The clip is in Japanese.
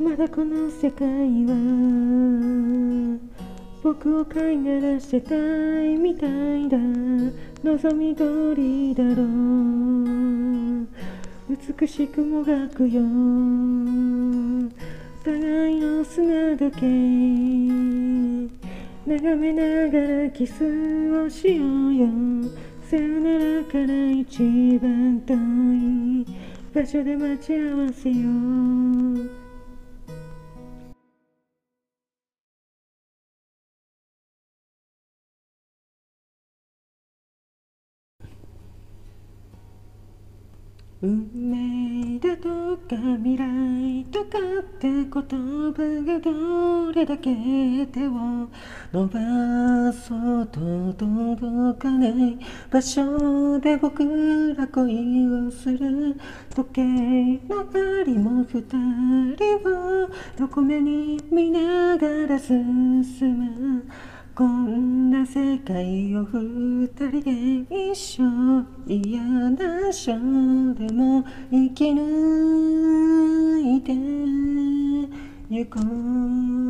まだこの世界は僕を飼いならせたいみたいだ。望み通りだろう。美しくもがくよ。互いの砂時計眺めながらキスをしようよ。さよならから一番遠い場所で待ち合わせよう。運命だとか未来とかって言葉がどれだけ手を伸ばそうと届かない場所で僕ら恋をする。時計の針も二人を横目に見ながら進む。こんな世界を二人で一緒、嫌なショーでも生き抜いてゆこう。